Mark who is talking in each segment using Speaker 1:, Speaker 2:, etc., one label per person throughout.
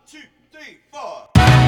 Speaker 1: 2, 3, 4.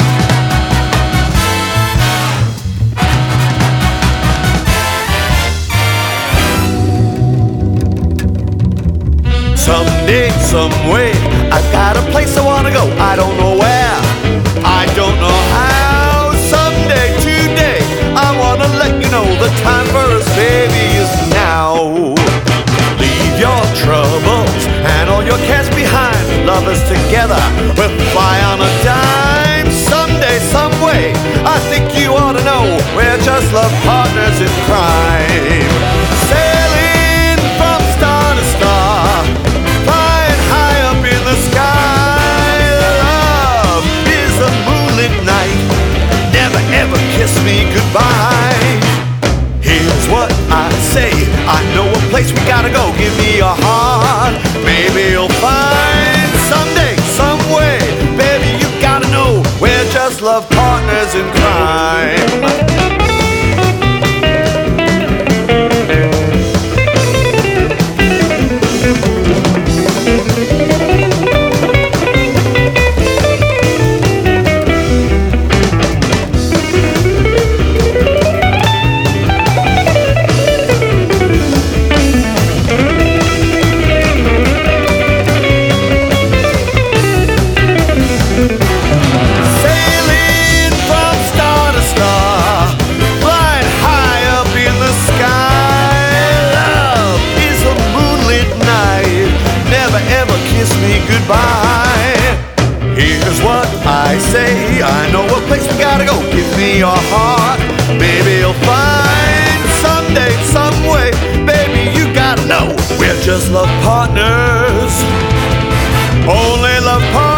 Speaker 1: Someday, some way, I got a place I wanna go. I don't know where, I don't know how. Someday, today, I wanna let you know the time for us, baby, is now. Leave your troubles and all your cares behind. Love us together, we'll fly on a dime. Someday, some way, I think you ought to know we're just love partners in crime. Sailing from star to star, flying high up in the sky. Love is a moonlit night, never ever kiss me goodbye. Here's what I say, I know a place we gotta go. Give me your heart, maybe you'll find. Someday, some way, baby, you gotta know we're just love partners in crime. Kiss me goodbye. Here's what I say, I know a place we gotta go. Give me your heart, maybe you'll find. Someday, some way, baby, you gotta know we're just love partners, only love partners.